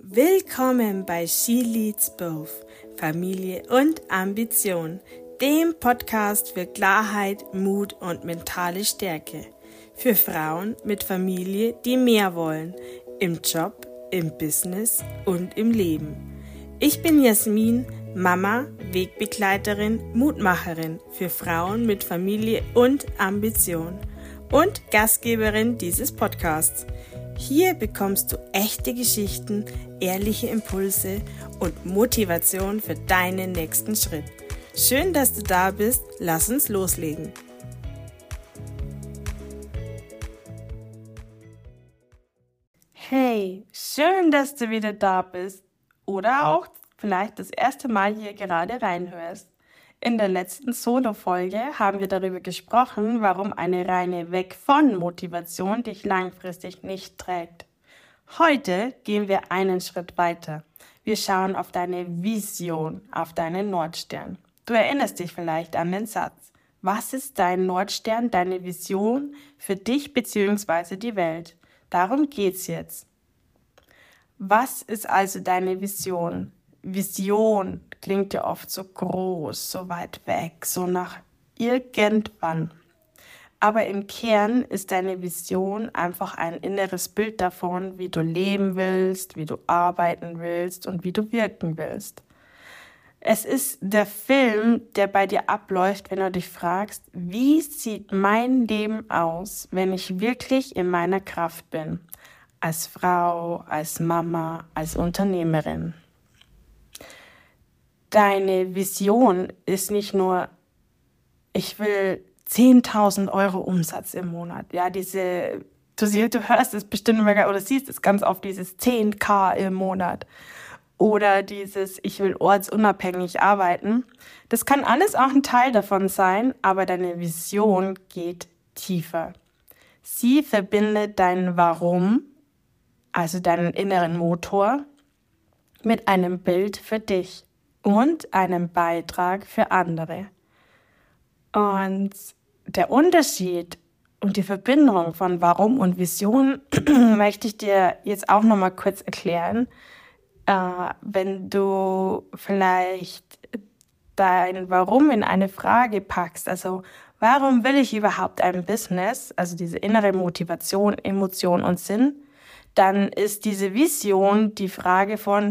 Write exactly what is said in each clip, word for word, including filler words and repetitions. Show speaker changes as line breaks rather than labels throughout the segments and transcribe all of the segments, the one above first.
Willkommen bei She Leads Both, Familie und Ambition, dem Podcast für Klarheit, Mut und mentale Stärke. Für Frauen mit Familie, die mehr wollen, im Job, im Business und im Leben. Ich bin Jasmin, Mama, Wegbegleiterin, Mutmacherin für Frauen mit Familie und Ambition und Gastgeberin dieses Podcasts. Hier bekommst du echte Geschichten, ehrliche Impulse und Motivation für deinen nächsten Schritt. Schön, dass du da bist. Lass uns loslegen. Hey, schön, dass du wieder da bist oder auch vielleicht das erste Mal hier gerade reinhörst. In der letzten Solo-Folge haben wir darüber gesprochen, warum eine reine Weg-von-Motivation dich langfristig nicht trägt. Heute gehen wir einen Schritt weiter. Wir schauen auf deine Vision, auf deinen Nordstern. Du erinnerst dich vielleicht an den Satz. Was ist dein Nordstern, deine Vision für dich bzw. die Welt? Darum geht's jetzt. Was ist also deine Vision? Vision klingt ja oft so groß, so weit weg, so nach irgendwann. Aber im Kern ist deine Vision einfach ein inneres Bild davon, wie du leben willst, wie du arbeiten willst und wie du wirken willst. Es ist der Film, der bei dir abläuft, wenn du dich fragst, wie sieht mein Leben aus, wenn ich wirklich in meiner Kraft bin? Als Frau, als Mama, als Unternehmerin. Deine Vision ist nicht nur, ich will zehntausend Euro Umsatz im Monat. Ja, diese, du, siehst, du hörst es bestimmt immer, oder siehst es ganz oft, dieses zehntausend im Monat. Oder dieses, ich will ortsunabhängig arbeiten. Das kann alles auch ein Teil davon sein, aber deine Vision geht tiefer. Sie verbindet dein Warum, also deinen inneren Motor, mit einem Bild für dich. Und einen Beitrag für andere. Und der Unterschied und die Verbindung von Warum und Vision möchte ich dir jetzt auch nochmal kurz erklären. Äh, wenn du vielleicht dein Warum in eine Frage packst, also warum will ich überhaupt ein Business, also diese innere Motivation, Emotion und Sinn, dann ist diese Vision die Frage von,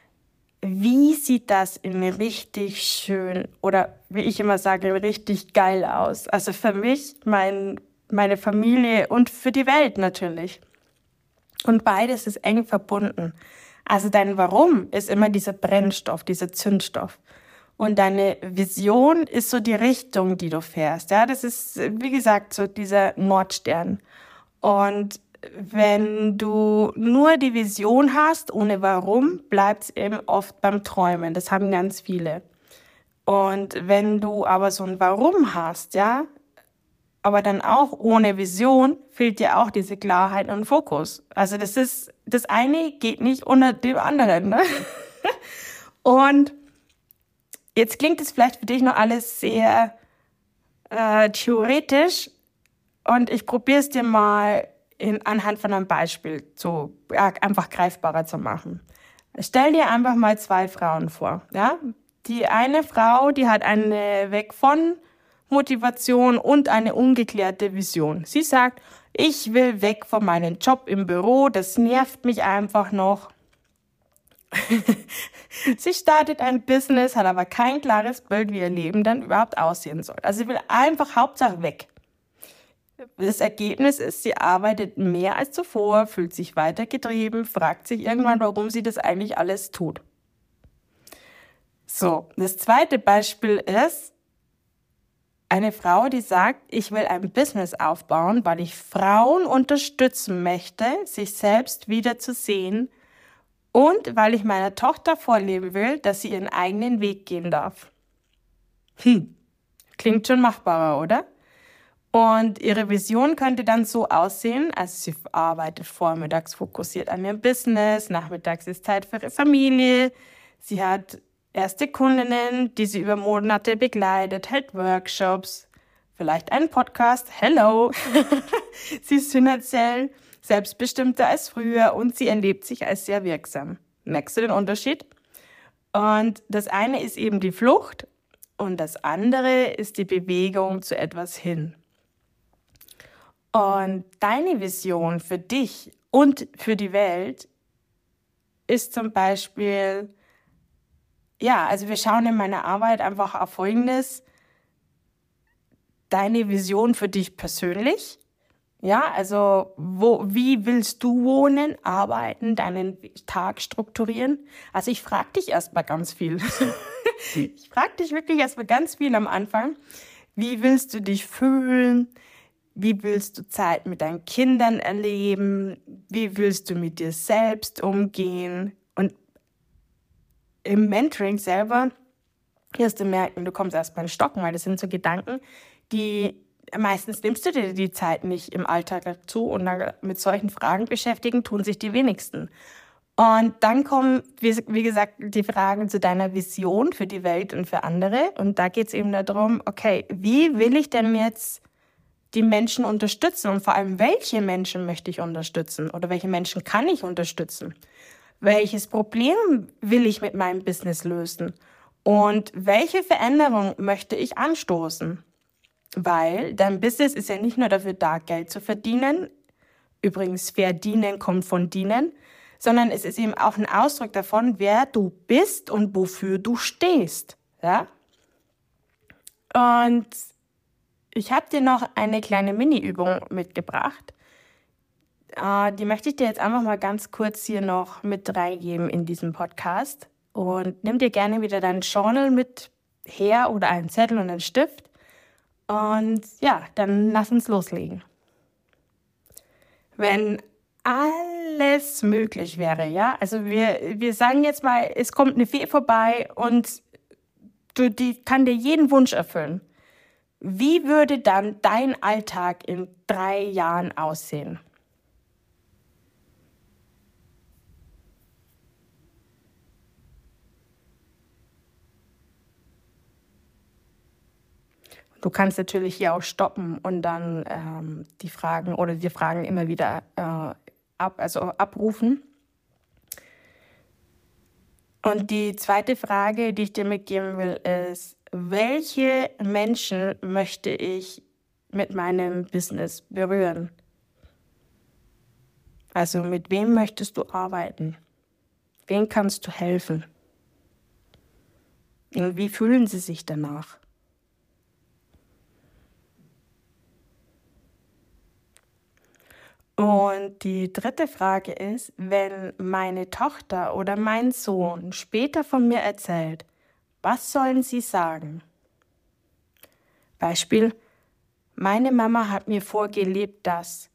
wie sieht das in richtig schön oder wie ich immer sage, richtig geil aus? Also für mich, mein, meine Familie und für die Welt natürlich. Und beides ist eng verbunden. Also dein Warum ist immer dieser Brennstoff, dieser Zündstoff. Und deine Vision ist so die Richtung, die du fährst. Ja, das ist, wie gesagt, so dieser Nordstern. Und wenn du nur die Vision hast, ohne Warum, bleibt es eben oft beim Träumen. Das haben ganz viele. Und wenn du aber so ein Warum hast, ja, aber dann auch ohne Vision, fehlt dir auch diese Klarheit und Fokus. Also das ist, das eine geht nicht unter dem anderen, ne? Und jetzt klingt es vielleicht für dich noch alles sehr äh, theoretisch und ich probiere es dir mal in, anhand von einem Beispiel so ja, einfach greifbarer zu machen. Stell dir einfach mal zwei Frauen vor. Ja? Die eine Frau, die hat eine Weg von Motivation und eine ungeklärte Vision. Sie sagt, ich will weg von meinem Job im Büro, das nervt mich einfach noch. Sie startet ein Business, hat aber kein klares Bild, wie ihr Leben dann überhaupt aussehen soll. Also sie will einfach Hauptsache weg. Das Ergebnis ist, sie arbeitet mehr als zuvor, fühlt sich weitergetrieben, fragt sich irgendwann, warum sie das eigentlich alles tut. So, das zweite Beispiel ist eine Frau, die sagt, ich will ein Business aufbauen, weil ich Frauen unterstützen möchte, sich selbst wieder zu sehen und weil ich meiner Tochter vorleben will, dass sie ihren eigenen Weg gehen darf. Hm, klingt schon machbarer, oder? Und ihre Vision könnte dann so aussehen, also sie arbeitet vormittags fokussiert an ihrem Business, nachmittags ist Zeit für ihre Familie, sie hat erste Kundinnen, die sie über Monate begleitet, hält Workshops, vielleicht einen Podcast, hello, sie ist finanziell selbstbestimmter als früher und sie erlebt sich als sehr wirksam. Merkst du den Unterschied? Und das eine ist eben die Flucht und das andere ist die Bewegung zu etwas hin. Und deine Vision für dich und für die Welt ist zum Beispiel, ja, also wir schauen in meiner Arbeit einfach auf Folgendes: Deine Vision für dich persönlich. Ja, also wo, wie willst du wohnen, arbeiten, deinen Tag strukturieren? Also ich frage dich erstmal ganz viel. Ich frage dich wirklich erstmal ganz viel am Anfang. Wie willst du dich fühlen? Wie willst du Zeit mit deinen Kindern erleben? Wie willst du mit dir selbst umgehen? Und im Mentoring selber wirst du merken, du kommst erstmal in Stocken, weil das sind so Gedanken, die meistens nimmst du dir die Zeit nicht im Alltag dazu und dann mit solchen Fragen beschäftigen tun sich die wenigsten. Und dann kommen, wie, wie gesagt, die Fragen zu deiner Vision für die Welt und für andere. Und da geht es eben darum, okay, wie will ich denn jetzt die Menschen unterstützen und vor allem, welche Menschen möchte ich unterstützen oder welche Menschen kann ich unterstützen? Welches Problem will ich mit meinem Business lösen? Und welche Veränderung möchte ich anstoßen? Weil dein Business ist ja nicht nur dafür da, Geld zu verdienen. Übrigens, verdienen kommt von dienen. Sondern es ist eben auch ein Ausdruck davon, wer du bist und wofür du stehst. Ja? Und ich habe dir noch eine kleine Mini-Übung mitgebracht. Äh, die möchte ich dir jetzt einfach mal ganz kurz hier noch mit reingeben in diesem Podcast. Und nimm dir gerne wieder dein Journal mit her oder einen Zettel und einen Stift. Und ja, dann lass uns loslegen. Wenn alles möglich wäre, ja, also wir, wir sagen jetzt mal, es kommt eine Fee vorbei und du, die kann dir jeden Wunsch erfüllen. Wie würde dann dein Alltag in drei Jahren aussehen? Du kannst natürlich hier auch stoppen und dann ähm, die Fragen oder die Fragen immer wieder äh, ab, also abrufen. Und die zweite Frage, die ich dir mitgeben will, ist: Welche Menschen möchte ich mit meinem Business berühren? Also mit wem möchtest du arbeiten? Wem kannst du helfen? Und wie fühlen sie sich danach? Und die dritte Frage ist, wenn meine Tochter oder mein Sohn später von mir erzählt, was sollen sie sagen? Beispiel: Meine Mama hat mir vorgelebt, dass.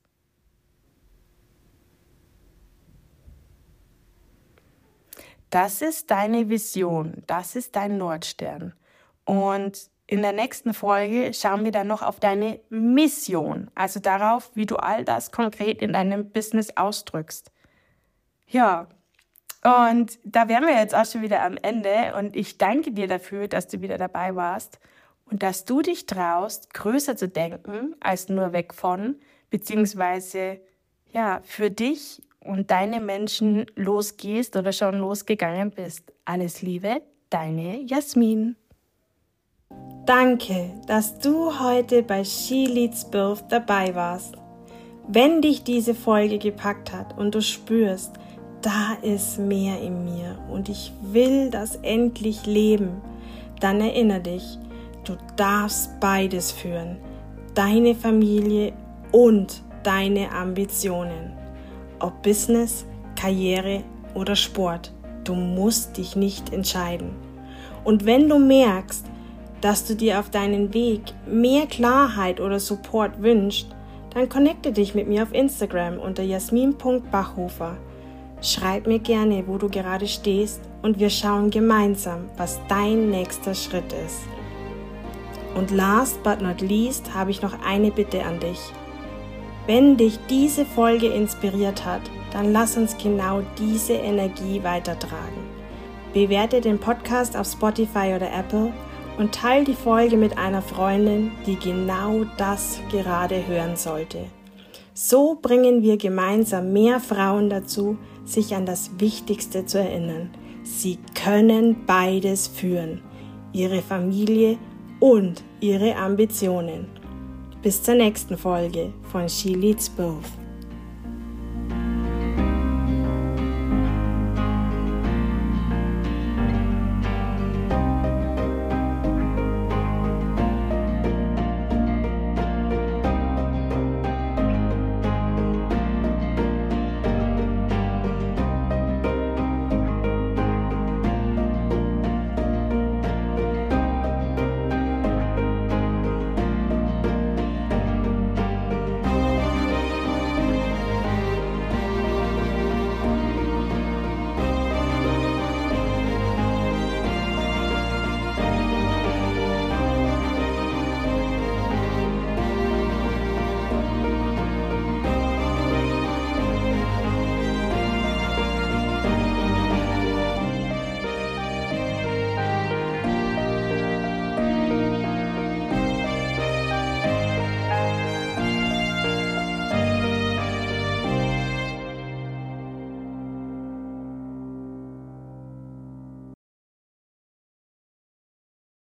Das ist deine Vision, das ist dein Nordstern. Und in der nächsten Folge schauen wir dann noch auf deine Mission, also darauf, wie du all das konkret in deinem Business ausdrückst. Ja, und da wären wir jetzt auch schon wieder am Ende und ich danke dir dafür, dass du wieder dabei warst und dass du dich traust, größer zu denken als nur weg von, beziehungsweise ja, für dich und deine Menschen losgehst oder schon losgegangen bist. Alles Liebe, deine Jasmin. Danke, dass du heute bei She Leads Birth dabei warst. Wenn dich diese Folge gepackt hat und du spürst, da ist mehr in mir und ich will das endlich leben, dann erinnere dich, du darfst beides führen, deine Familie und deine Ambitionen. Ob Business, Karriere oder Sport, du musst dich nicht entscheiden. Und wenn du merkst, dass du dir auf deinen Weg mehr Klarheit oder Support wünschst, dann connecte dich mit mir auf Instagram unter jasmin punkt bachhofer. Schreib mir gerne, wo du gerade stehst und wir schauen gemeinsam, was dein nächster Schritt ist. Und last but not least habe ich noch eine Bitte an dich. Wenn dich diese Folge inspiriert hat, dann lass uns genau diese Energie weitertragen. Bewerte den Podcast auf Spotify oder Apple und teile die Folge mit einer Freundin, die genau das gerade hören sollte. So bringen wir gemeinsam mehr Frauen dazu, sich an das Wichtigste zu erinnern. Sie können beides führen, ihre Familie und ihre Ambitionen. Bis zur nächsten Folge von She Leads Both.